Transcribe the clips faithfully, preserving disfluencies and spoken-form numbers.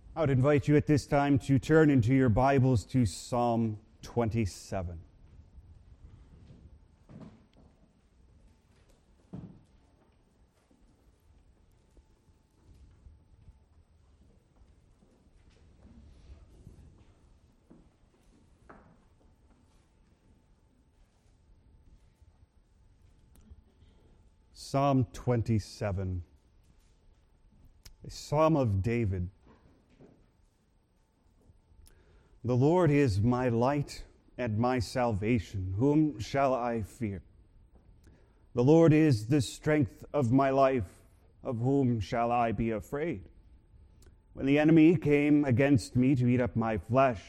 I would invite you at this time to turn into your Bibles to Psalm twenty-seven. Psalm twenty-seven, a psalm of David. The Lord is my light and my salvation. Whom shall I fear? The Lord is the strength of my life. Of whom shall I be afraid? When the enemy came against me to eat up my flesh,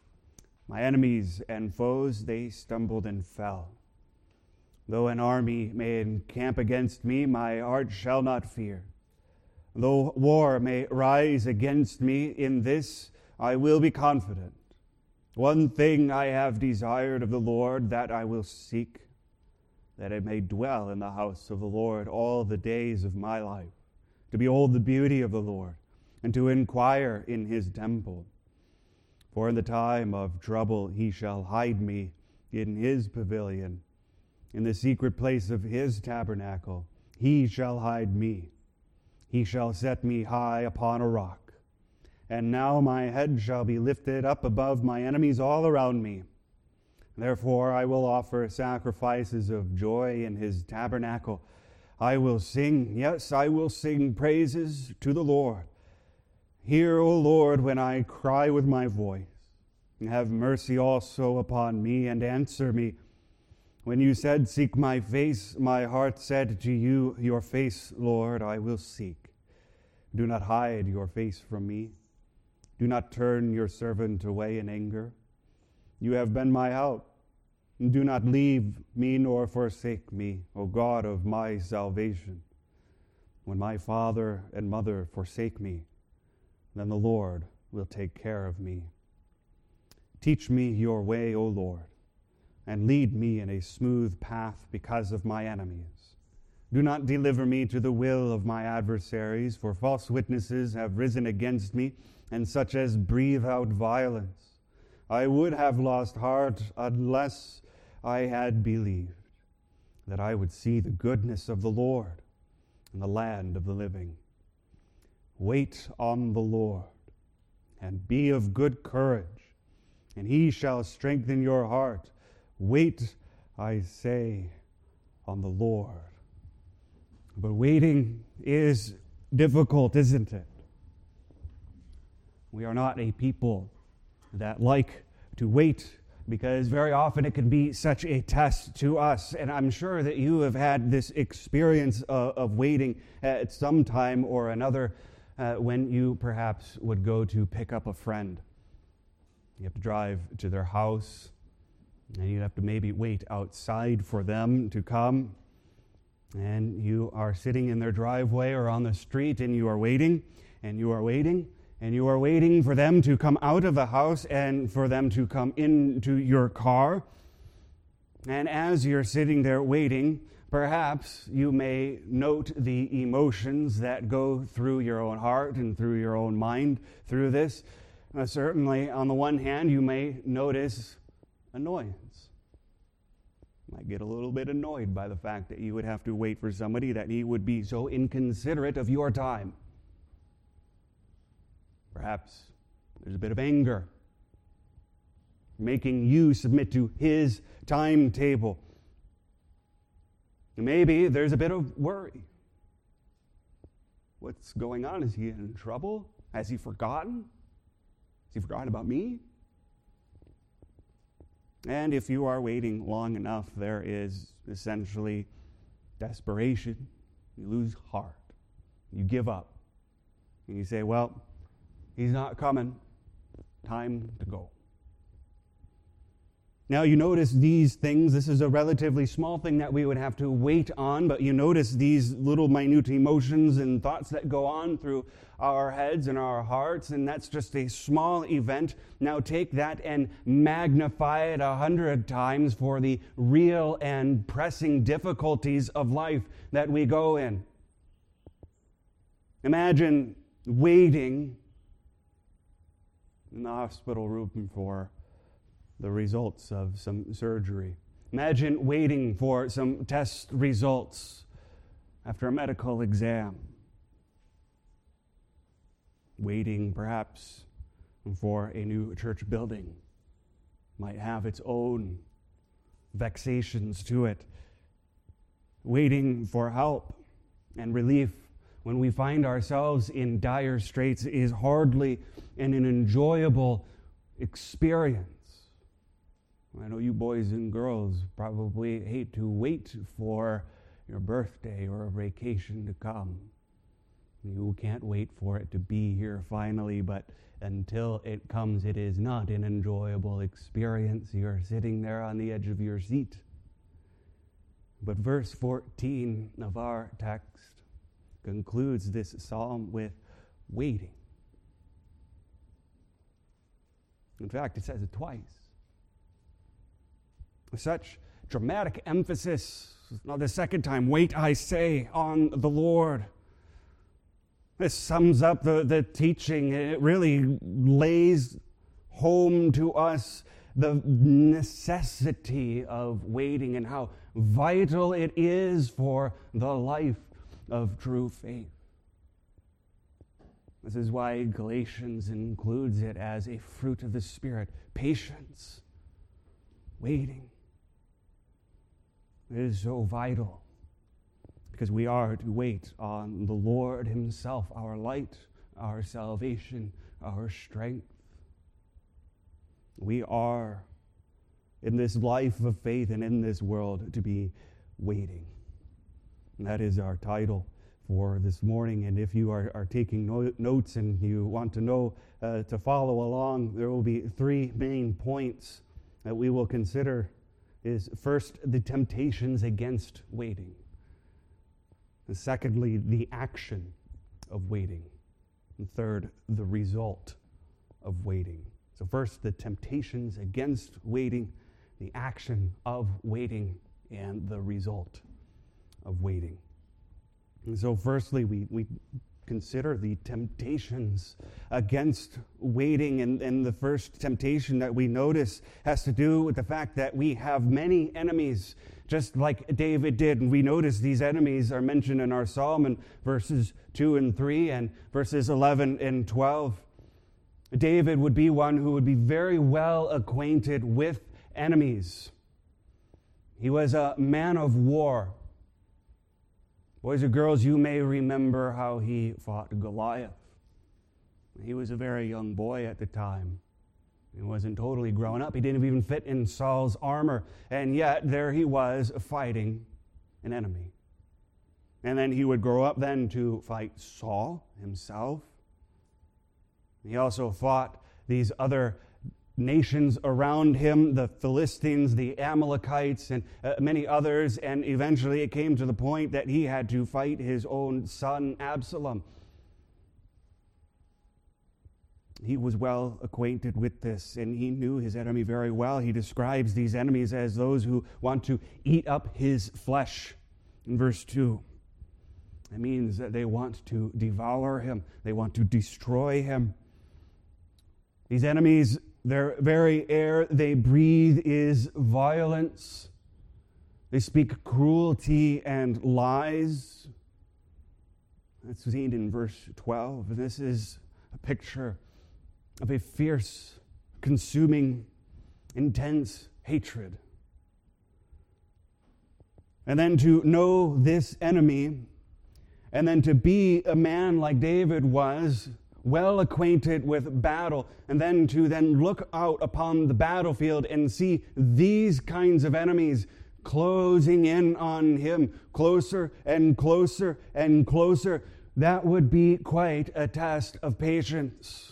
my enemies and foes, they stumbled and fell. Though an army may encamp against me, my heart shall not fear. Though war may rise against me, in this I will be confident. One thing I have desired of the Lord, that I will seek, that I may dwell in the house of the Lord all the days of my life, to behold the beauty of the Lord, and to inquire in his temple. For in the time of trouble he shall hide me in his pavilion. In the secret place of his tabernacle he shall hide me. He shall set me high upon a rock. And now my head shall be lifted up above my enemies all around me. Therefore I will offer sacrifices of joy in his tabernacle. I will sing, yes, I will sing praises to the Lord. Hear, O Lord, when I cry with my voice. Have mercy also upon me and answer me. When you said, seek my face, my heart said to you, your face, Lord, I will seek. Do not hide your face from me. Do not turn your servant away in anger. You have been my help. Do not leave me nor forsake me, O God of my salvation. When my father and mother forsake me, then the Lord will take care of me. Teach me your way, O Lord, and lead me in a smooth path because of my enemies. Do not deliver me to the will of my adversaries, for false witnesses have risen against me, and such as breathe out violence. I would have lost heart unless I had believed that I would see the goodness of the Lord in the land of the living. Wait on the Lord, and be of good courage, and he shall strengthen your heart. Wait, I say, on the Lord. But waiting is difficult, isn't it? We are not a people that like to wait, because very often it can be such a test to us. And I'm sure that you have had this experience of, of waiting at some time or another uh, when you perhaps would go to pick up a friend. You have to drive to their house, and you have to maybe wait outside for them to come. And you are sitting in their driveway or on the street, and you are waiting, and you are waiting, and you are waiting for them to come out of the house and for them to come into your car. And as you're sitting there waiting, perhaps you may note the emotions that go through your own heart and through your own mind through this. Uh, certainly, on the one hand, you may notice annoyance. You might get a little bit annoyed by the fact that you would have to wait for somebody, that he would be so inconsiderate of your time. Perhaps there's a bit of anger, making you submit to his timetable. Maybe there's a bit of worry. What's going on? Is he in trouble? Has he forgotten? Has he forgotten about me? And if you are waiting long enough, there is essentially desperation. You lose heart. You give up. And you say, well, he's not coming. Time to go. Now you notice these things. This is a relatively small thing that we would have to wait on, but you notice these little minute emotions and thoughts that go on through our heads and our hearts, and that's just a small event. Now take that and magnify it a hundred times for the real and pressing difficulties of life that we go in. Imagine waiting in the hospital room for the results of some surgery. Imagine waiting for some test results after a medical exam. Waiting, perhaps, for a new church building. Might have its own vexations to it. Waiting for help and relief when we find ourselves in dire straits is hardly an enjoyable experience. I know you boys and girls probably hate to wait for your birthday or a vacation to come. You can't wait for it to be here finally, but until it comes, it is not an enjoyable experience. You're sitting there on the edge of your seat. But verse fourteen of our text concludes this psalm with waiting. In fact, it says it twice. Such dramatic emphasis. Now the second time, wait, I say, on the Lord. This sums up the, the teaching. It really lays home to us the necessity of waiting and how vital it is for the life of true faith. This is why Galatians includes it as a fruit of the Spirit. Patience, waiting. It is so vital because we are to wait on the Lord Himself, our light, our salvation, our strength. We are in this life of faith and in this world to be waiting. And that is our title for this morning. And if you are, are taking no, notes and you want to know, uh, to follow along, there will be three main points that we will consider. Is first, the temptations against waiting. And secondly, the action of waiting. And third, the result of waiting. So first, the temptations against waiting, the action of waiting, and the result of waiting. And so firstly, we, we consider the temptations against waiting. And, and the first temptation that we notice has to do with the fact that we have many enemies, just like David did. And we notice these enemies are mentioned in our psalm in verses two and three and verses eleven and twelve. David would be one who would be very well acquainted with enemies. He was a man of war. Boys and girls, you may remember how he fought Goliath. He was a very young boy at the time. He wasn't totally grown up. He didn't even fit in Saul's armor. And yet, there he was fighting an enemy. And then he would grow up then to fight Saul himself. He also fought these other nations around him, the Philistines, the Amalekites, and uh, many others, and eventually it came to the point that he had to fight his own son, Absalom. He was well acquainted with this, and he knew his enemy very well. He describes these enemies as those who want to eat up his flesh. In verse two, it means that they want to devour him. They want to destroy him. These enemies, their very air they breathe is violence. They speak cruelty and lies. That's seen in verse twelve. And this is a picture of a fierce, consuming, intense hatred. And then to know this enemy, and then to be a man like David was, well acquainted with battle, and then to then look out upon the battlefield and see these kinds of enemies closing in on him, closer and closer and closer, that would be quite a test of patience.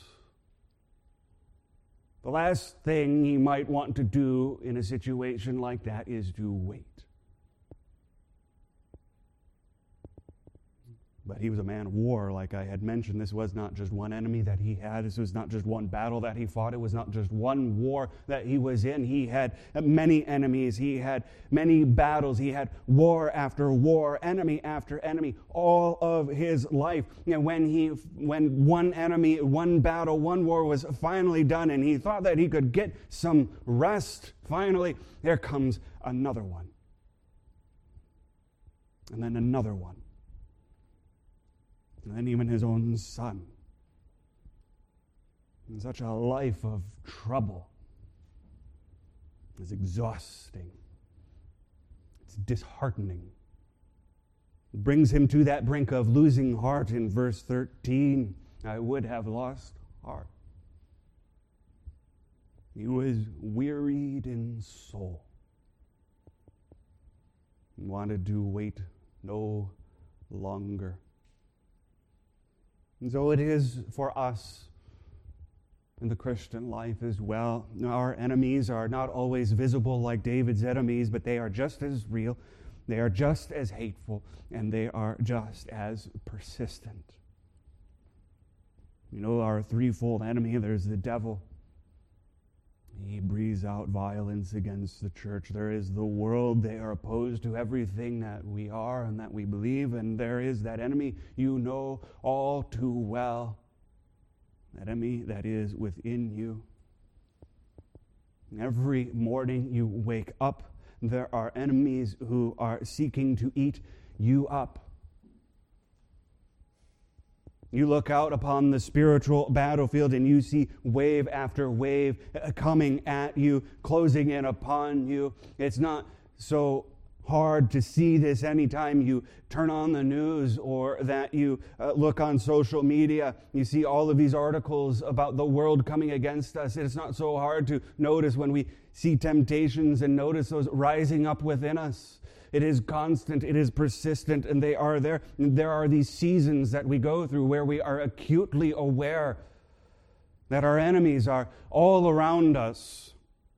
The last thing he might want to do in a situation like that is to wait. But he was a man of war, like I had mentioned. This was not just one enemy that he had. This was not just one battle that he fought. It was not just one war that he was in. He had many enemies. He had many battles. He had war after war, enemy after enemy, all of his life. And when he, when one enemy, one battle, one war was finally done, and he thought that he could get some rest, finally, there comes another one. And then another one. And then even his own son. And such a life of trouble is exhausting. It's disheartening. It brings him to that brink of losing heart in verse thirteen. I would have lost heart. He was wearied in soul. He wanted to wait no longer. And so it is for us in the Christian life as well. Our enemies are not always visible like David's enemies, but they are just as real, they are just as hateful, and they are just as persistent. You know, our threefold enemy, there's the devil. He breathes out violence against the church. There is the world. They are opposed to everything that we are and that we believe. And there is that enemy you know all too well. That enemy that is within you. Every morning you wake up, there are enemies who are seeking to eat you up. You look out upon the spiritual battlefield and you see wave after wave coming at you, closing in upon you. It's not so hard to see this anytime you turn on the news or that you uh, look on social media. You see all of these articles about the world coming against us. It's not so hard to notice when we see temptations and notice those rising up within us. It is constant, it is persistent, and they are there. There are these seasons that we go through where we are acutely aware that our enemies are all around us.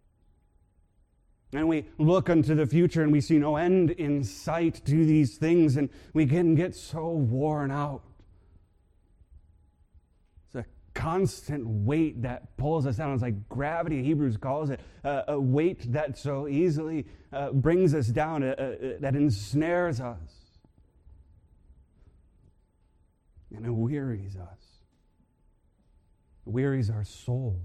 And we look into the future and we see no end in sight to these things, and we can get so worn out. It's a constant weight that pulls us down. It's like gravity, Hebrews calls it, uh, a weight that so easily uh, brings us down, uh, uh, that ensnares us. And it wearies us. It wearies our soul.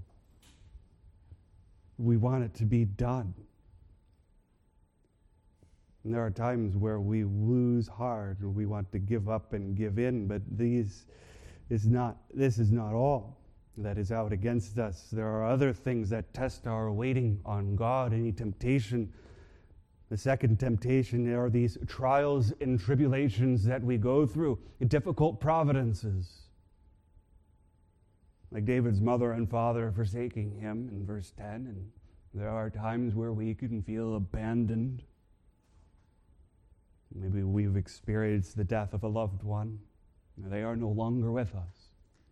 We want it to be done. And there are times where we lose heart and we want to give up and give in, but these is not, this is not all that is out against us. There are other things that test our waiting on God, any temptation. The second temptation are these trials and tribulations that we go through, difficult providences. Like David's mother and father forsaking him in verse ten, and there are times where we can feel abandoned. Maybe we've experienced the death of a loved one. They are no longer with us.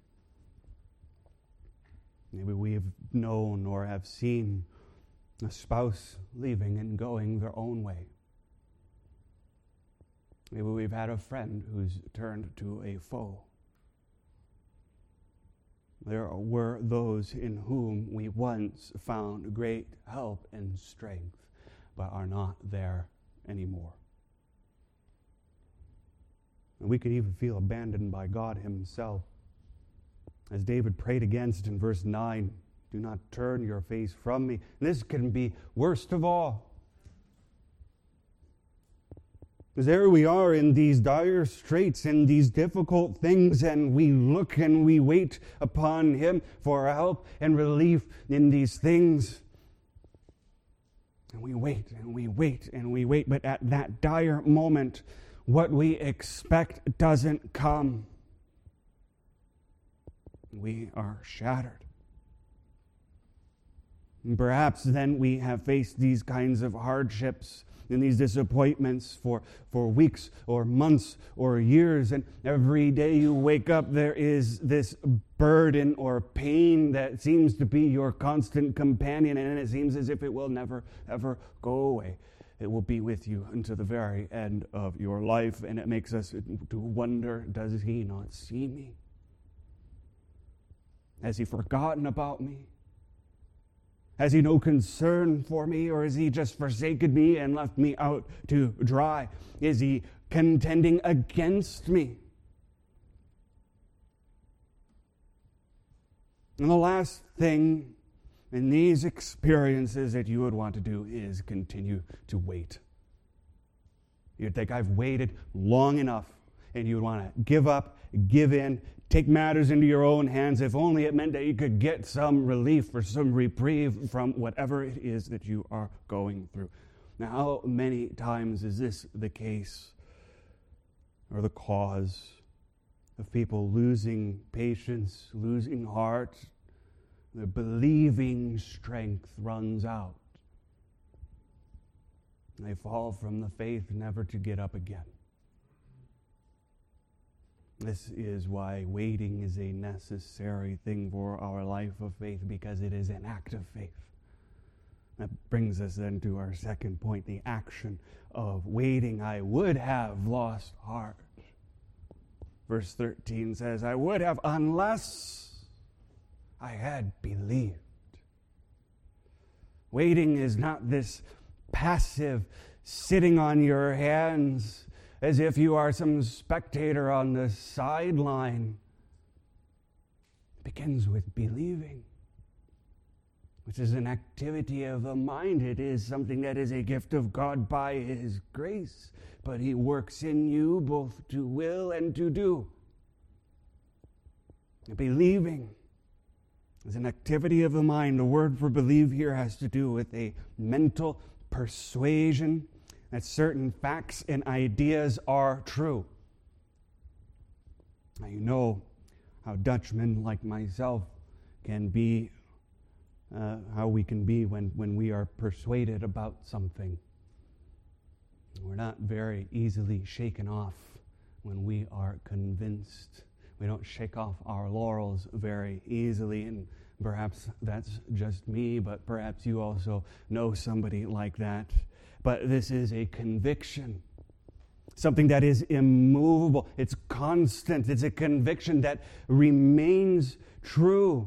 Maybe we've known or have seen a spouse leaving and going their own way. Maybe we've had a friend who's turned to a foe. There were those in whom we once found great help and strength, but are not there anymore. And we could even feel abandoned by God himself. As David prayed against in verse nine, do not turn your face from me. And this can be worst of all. Because there we are in these dire straits, in these difficult things, and we look and we wait upon him for help and relief in these things. And we wait and we wait and we wait, but at that dire moment, what we expect doesn't come. We are shattered. And perhaps then we have faced these kinds of hardships and these disappointments for, for weeks or months or years, and every day you wake up there is this burden or pain that seems to be your constant companion, and it seems as if it will never, ever go away. it will be with you until the very end of your life. And it makes us to wonder, does he not see me? Has he forgotten about me? Has he no concern for me, or has he just forsaken me and left me out to dry? Is he contending against me? And the last thing in these experiences that you would want to do is continue to wait. You'd think, I've waited long enough, and you would want to give up, give in, take matters into your own hands, if only it meant that you could get some relief or some reprieve from whatever it is that you are going through. Now, how many times is this the case or the cause of people losing patience, losing heart? The believing strength runs out. They fall from the faith, never to get up again. This is why waiting is a necessary thing for our life of faith, because it is an act of faith. That brings us then to our second point, the action of waiting. I would have lost heart. Verse thirteen says, I would have, unless I had believed. Waiting is not this passive sitting on your hands as if you are some spectator on the sideline. It begins with believing, which is an activity of the mind. It is something that is a gift of God by His grace, but He works in you both to will and to do. Believing is an activity of the mind. The word for believe here has to do with a mental persuasion that certain facts and ideas are true. Now, you know how Dutchmen like myself can be, uh, how we can be when, when we are persuaded about something. We're not very easily shaken off when we are convinced. We don't shake off our laurels very easily, and perhaps that's just me, but perhaps you also know somebody like that. But this is a conviction, something that is immovable. It's constant. It's a conviction that remains true.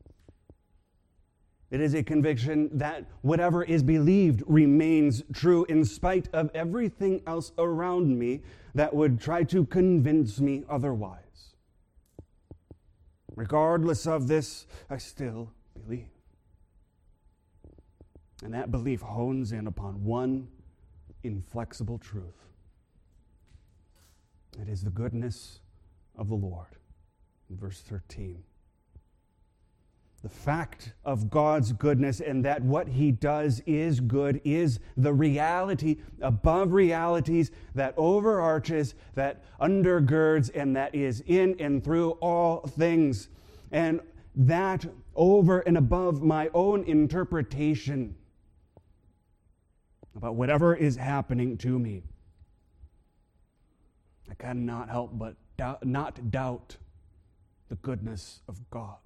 It is a conviction that whatever is believed remains true in spite of everything else around me that would try to convince me otherwise. Regardless of this, I still believe. And that belief hones in upon one inflexible truth. It is the goodness of the Lord. In verse thirteen. The fact of God's goodness and that what He does is good is the reality above realities that overarches, that undergirds, and that is in and through all things. And that over and above my own interpretation about whatever is happening to me. I cannot help but doubt, not doubt the goodness of God.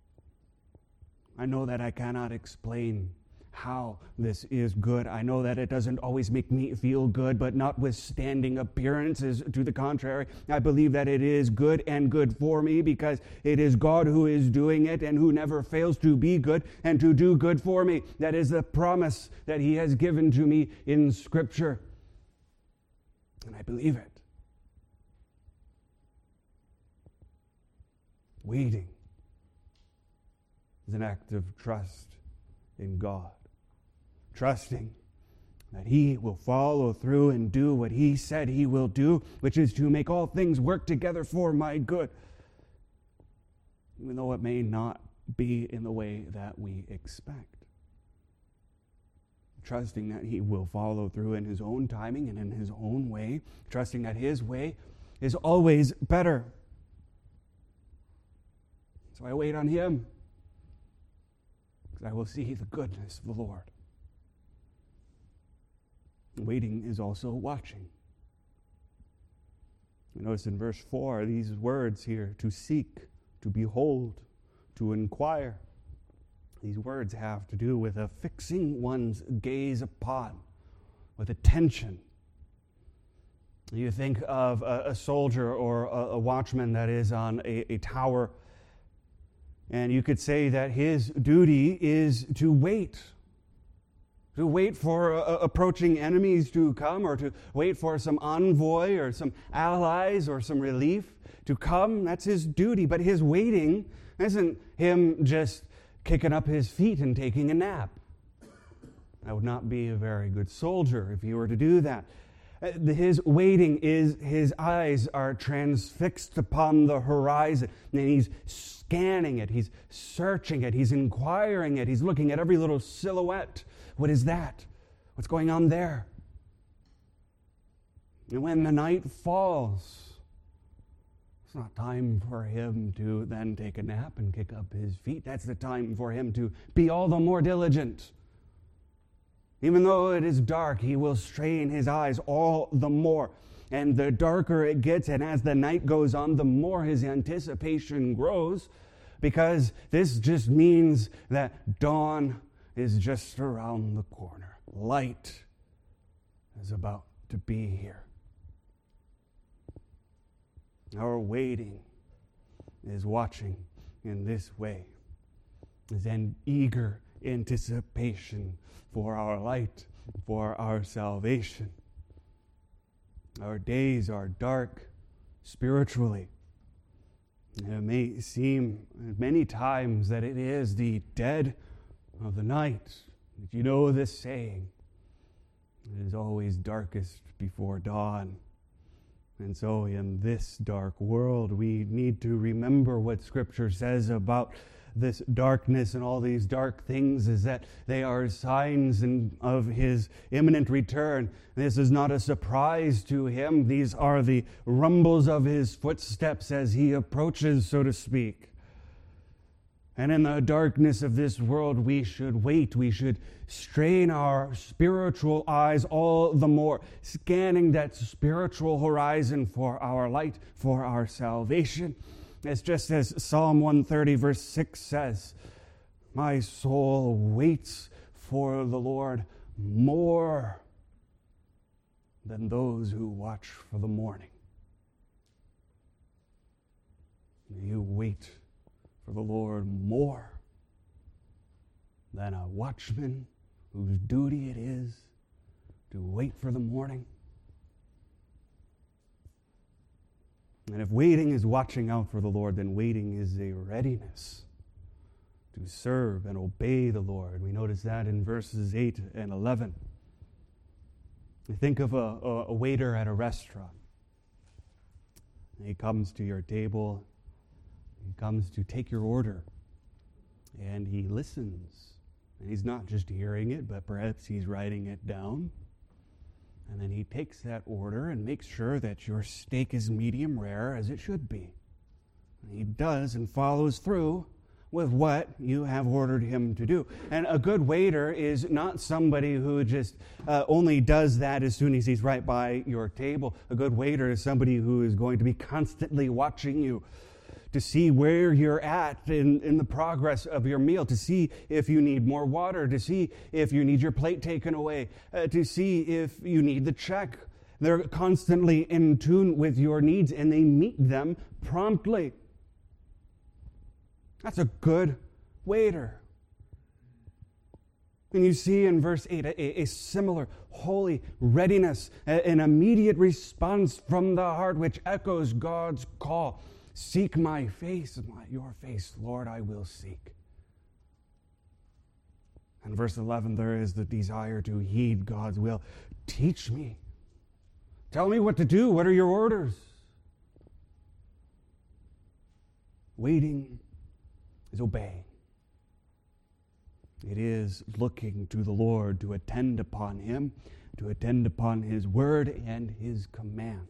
I know that I cannot explain how this is good. I know that it doesn't always make me feel good, but notwithstanding appearances to the contrary, I believe that it is good and good for me because it is God who is doing it and who never fails to be good and to do good for me. That is the promise that He has given to me in Scripture. And I believe it. Waiting is an act of trust in God. Trusting that He will follow through and do what He said He will do, which is to make all things work together for my good, even though it may not be in the way that we expect. Trusting that He will follow through in His own timing and in His own way. Trusting that His way is always better. So I wait on Him, because I will see the goodness of the Lord. Waiting is also watching. You notice in verse four, these words here, to seek, to behold, to inquire. These words have to do with a fixing one's gaze upon with attention. You think of a, a soldier or a, a watchman that is on a, a tower, and you could say that his duty is to wait. To wait for uh, approaching enemies to come, or to wait for some envoy or some allies or some relief to come. That's his duty. But his waiting isn't him just kicking up his feet and taking a nap. That would not be a very good soldier if he were to do that. His waiting is his eyes are transfixed upon the horizon, and he's scanning it, he's searching it, he's inquiring it, he's looking at every little silhouette. What is that? What's going on there? And when the night falls, it's not time for him to then take a nap and kick up his feet. That's the time for him to be all the more diligent. Even though it is dark, he will strain his eyes all the more. And the darker it gets, and as the night goes on, the more his anticipation grows, because this just means that dawn is just around the corner. Light is about to be here. Our waiting is watching in this way, is an eager anticipation for our light, for our salvation. Our days are dark spiritually. It may seem many times that it is the dead of the night. Did you know this saying? It is always darkest before dawn. And so in this dark world, we need to remember what Scripture says about this darkness and all these dark things, is that they are signs of his imminent return. This is not a surprise to him. These are the rumbles of his footsteps as he approaches, so to speak. And in the darkness of this world, we should wait. We should strain our spiritual eyes all the more, scanning that spiritual horizon for our light, for our salvation. It's just as Psalm one thirty verse six says, my soul waits for the Lord more than those who watch for the morning. You wait for the Lord more than a watchman whose duty it is to wait for the morning. And if waiting is watching out for the Lord, then waiting is a readiness to serve and obey the Lord. We notice that in verses eight and eleven. You think of a, a, a waiter at a restaurant. He comes to your table. He comes to take your order. And he listens. And he's not just hearing it, but perhaps he's writing it down. And then he takes that order and makes sure that your steak is medium rare, as it should be. And he does and follows through with what you have ordered him to do. And a good waiter is not somebody who just uh, only does that as soon as he's right by your table. A good waiter is somebody who is going to be constantly watching you, to see where you're at in, in the progress of your meal, to see if you need more water, to see if you need your plate taken away, uh, to see if you need the check. They're constantly in tune with your needs, and they meet them promptly. That's a good waiter. And you see in verse eight a, a similar holy readiness, an immediate response from the heart which echoes God's call. Seek my face, my, your face, Lord, I will seek. And verse eleven, there is the desire to heed God's will. Teach me. Tell me what to do. What are your orders? Waiting is obeying. It is looking to the Lord to attend upon him, to attend upon his word and his commands.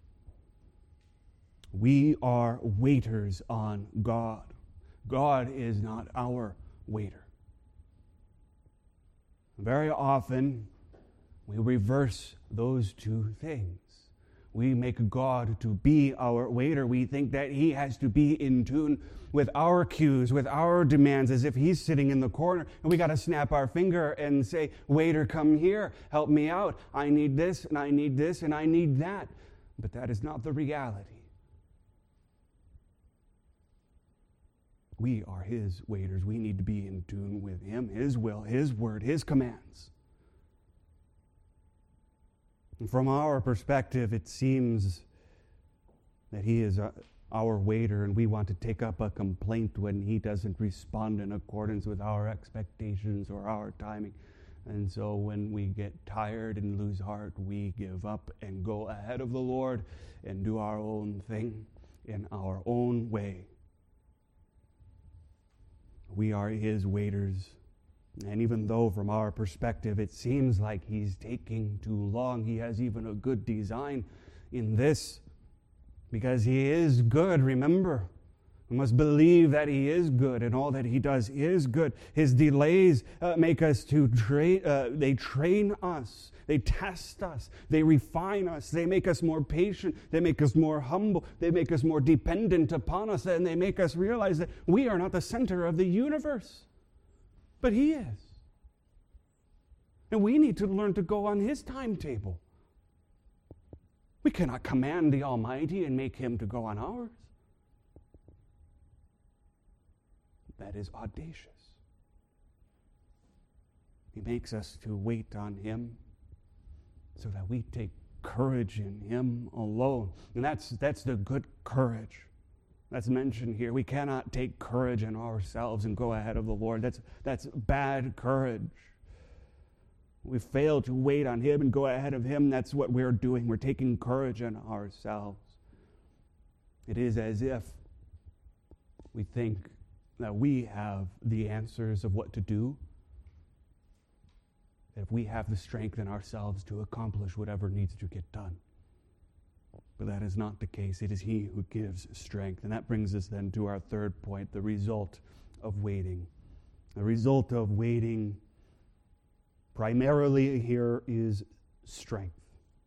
We are waiters on God. God is not our waiter. Very often, we reverse those two things. We make God to be our waiter. We think that he has to be in tune with our cues, with our demands, as if he's sitting in the corner, and we got to snap our finger and say, waiter, come here, help me out. I need this, and I need this, and I need that. But that is not the reality. We are his waiters. We need to be in tune with him, his will, his word, his commands. And from our perspective, it seems that he is our waiter, and we want to take up a complaint when he doesn't respond in accordance with our expectations or our timing. And so when we get tired and lose heart, we give up and go ahead of the Lord and do our own thing in our own way. We are his waiters. And even though from our perspective it seems like he's taking too long, he has even a good design in this, because he is good. Remember, we must believe that he is good, and all that he does is good. His delays uh, make us to train, uh, they train us, they test us, they refine us, they make us more patient, they make us more humble, they make us more dependent upon us, and they make us realize that we are not the center of the universe, but he is. And we need to learn to go on his timetable. We cannot command the Almighty and make him to go on ours. That is audacious. He makes us to wait on him so that we take courage in him alone. And that's that's the good courage that's mentioned here. We cannot take courage in ourselves and go ahead of the Lord. That's that's bad courage. We fail to wait on him and go ahead of him. That's what we're doing. We're taking courage in ourselves. It is as if we think that we have the answers of what to do, that if we have the strength in ourselves to accomplish whatever needs to get done. But that is not the case. It is he who gives strength. And that brings us then to our third point, the result of waiting. The result of waiting primarily here is strength.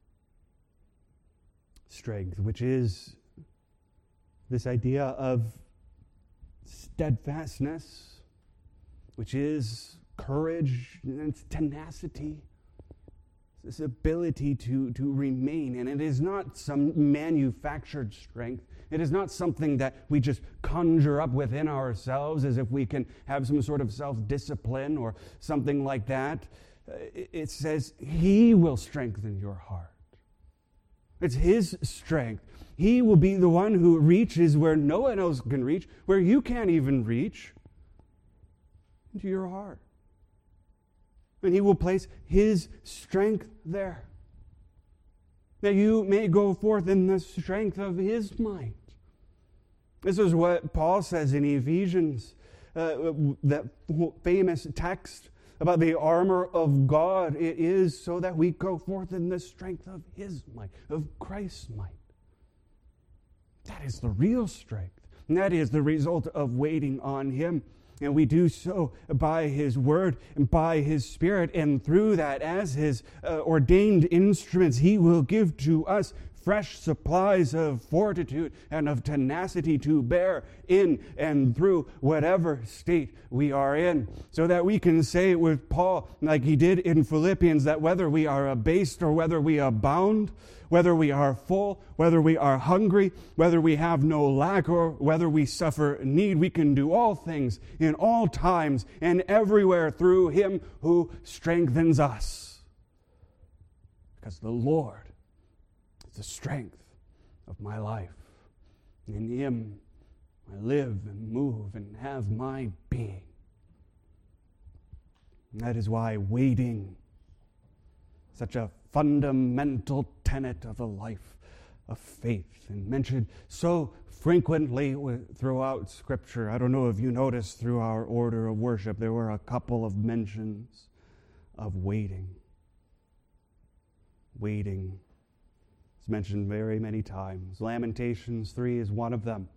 Strength, which is this idea of steadfastness, which is courage and tenacity, this ability to, to remain. And it is not some manufactured strength. It is not something that we just conjure up within ourselves as if we can have some sort of self-discipline or something like that. It says he will strengthen your heart. It's his strength. He will be the one who reaches where no one else can reach, where you can't even reach, into your heart. And he will place his strength there, that you may go forth in the strength of his might. This is what Paul says in Ephesians, uh, that famous text about the armor of God. It is so that we go forth in the strength of his might, of Christ's might. That is the real strength. And that is the result of waiting on him. And we do so by his word and by his spirit. And through that, as his uh, ordained instruments, he will give to us fresh supplies of fortitude and of tenacity to bear in and through whatever state we are in, so that we can say with Paul, like he did in Philippians, that whether we are abased or whether we abound, whether we are full, whether we are hungry, whether we have no lack, or whether we suffer need, we can do all things in all times and everywhere through him who strengthens us. Because the Lord is the strength of my life. In him I live and move and have my being. And that is why waiting, such a fundamental tenet of a life of faith, and mentioned so frequently throughout Scripture. I don't know if you noticed through our order of worship, there were a couple of mentions of waiting. Waiting. It's mentioned very many times. Lamentations three is one of them.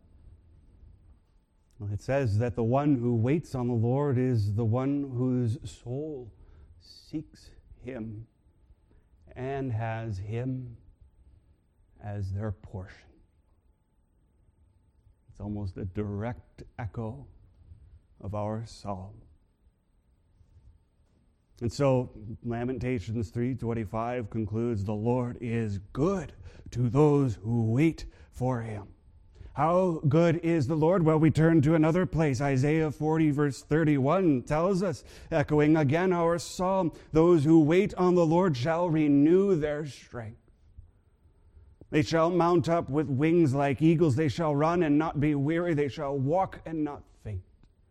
It says that the one who waits on the Lord is the one whose soul seeks him and has him as their portion. It's almost a direct echo of our psalm. And so Lamentations three twenty-five concludes, the Lord is good to those who wait for him. How good is the Lord? Well, we turn to another place. Isaiah forty verse thirty-one tells us, echoing again our psalm, those who wait on the Lord shall renew their strength. They shall mount up with wings like eagles. They shall run and not be weary. They shall walk and not faint.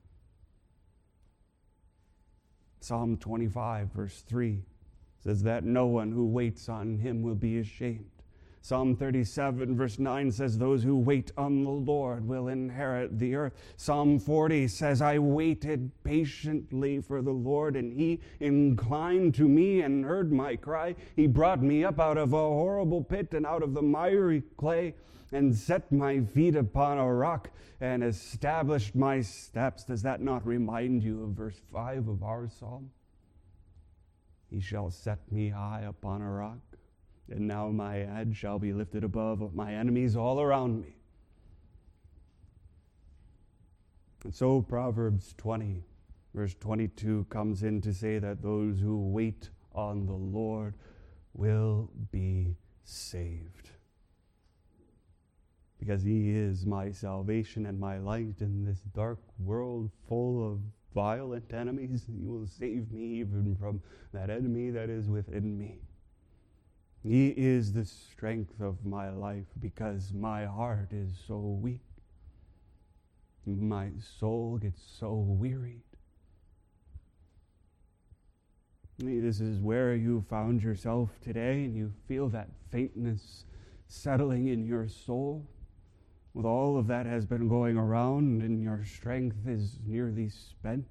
Psalm twenty-five verse three says that no one who waits on him will be ashamed. Psalm thirty-seven verse nine says those who wait on the Lord will inherit the earth. Psalm forty says, I waited patiently for the Lord, and he inclined to me and heard my cry. He brought me up out of a horrible pit and out of the miry clay, and set my feet upon a rock and established my steps. Does that not remind you of verse five of our psalm? He shall set me high upon a rock, and now my head shall be lifted above my enemies all around me. And so Proverbs twenty, verse twenty-two comes in to say that those who wait on the Lord will be saved. Because he is my salvation and my light in this dark world full of violent enemies. He will save me even from that enemy that is within me. He is the strength of my life because my heart is so weak. My soul gets so wearied. This is where you found yourself today, and you feel that faintness settling in your soul. With all of that has been going around, and your strength is nearly spent.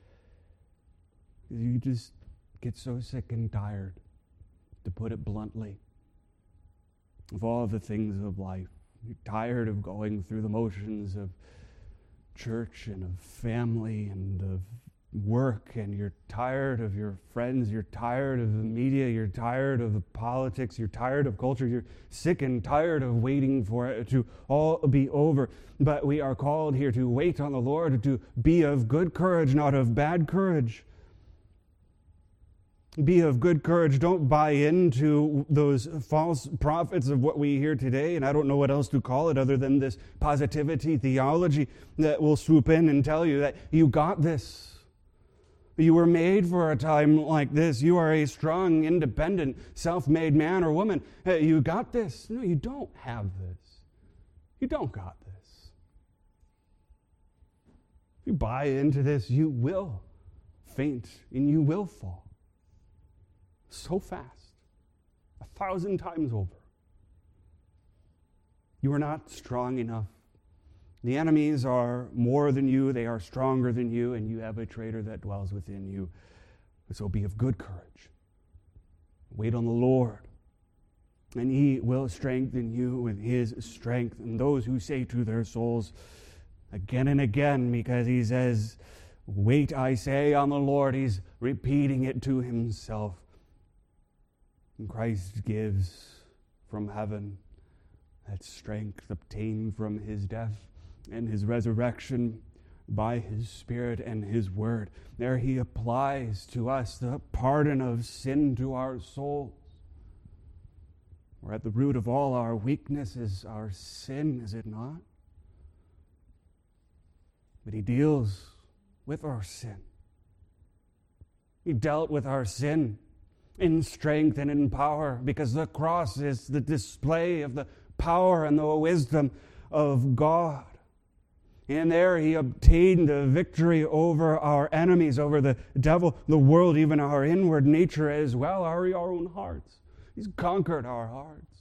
You just get so sick and tired, to put it bluntly, of all the things of life. You're tired of going through the motions of church and of family and of work, and you're tired of your friends, you're tired of the media, you're tired of the politics, you're tired of culture, you're sick and tired of waiting for it to all be over. But we are called here to wait on the Lord, to be of good courage, not of bad courage. Be of good courage. Don't buy into those false prophets of what we hear today, and I don't know what else to call it other than this positivity theology that will swoop in and tell you that you got this. You were made for a time like this. You are a strong, independent, self-made man or woman. Hey, you got this. No, you don't have this. You don't got this. If you buy into this, you will faint and you will fall. So fast. A thousand times over. You are not strong enough. The enemies are more than you, they are stronger than you, and you have a traitor that dwells within you. So be of good courage. Wait on the Lord, and he will strengthen you with his strength. And those who say to their souls again and again, because he says, wait, I say, on the Lord, he's repeating it to himself. And Christ gives from heaven that strength obtained from his death and his resurrection by his Spirit and his word. There he applies to us the pardon of sin to our souls. We're at the root of all our weakness is our sin, is it not? But he deals with our sin. He dealt with our sin in strength and in power, because the cross is the display of the power and the wisdom of God. And there he obtained the victory over our enemies, over the devil, the world, even our inward nature as well, our, our own hearts. He's conquered our hearts.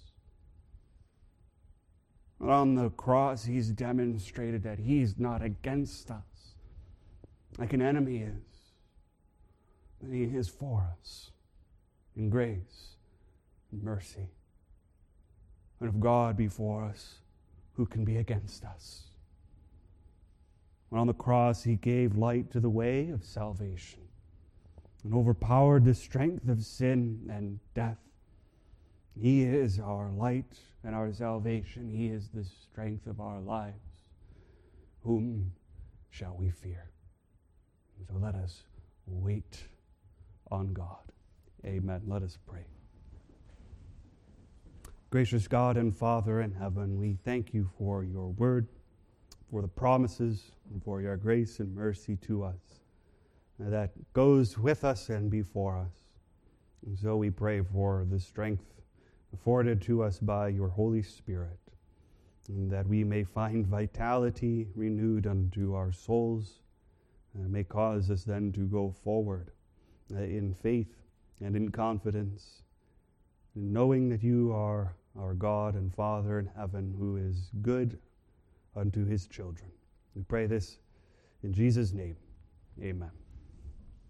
On the cross, he's demonstrated that he's not against us like an enemy is. That he is for us in grace and mercy. And if God be for us, who can be against us? When on the cross he gave light to the way of salvation and overpowered the strength of sin and death. He is our light and our salvation. He is the strength of our lives. Whom shall we fear? So let us wait on God. Amen. Let us pray. Gracious God and Father in heaven, we thank you for your word, for the promises, and for your grace and mercy to us that goes with us and before us. And so we pray for the strength afforded to us by your Holy Spirit, and that we may find vitality renewed unto our souls, and may cause us then to go forward uh, in faith and in confidence, knowing that you are our God and Father in heaven, who is good unto his children. We pray this in Jesus' name. Amen.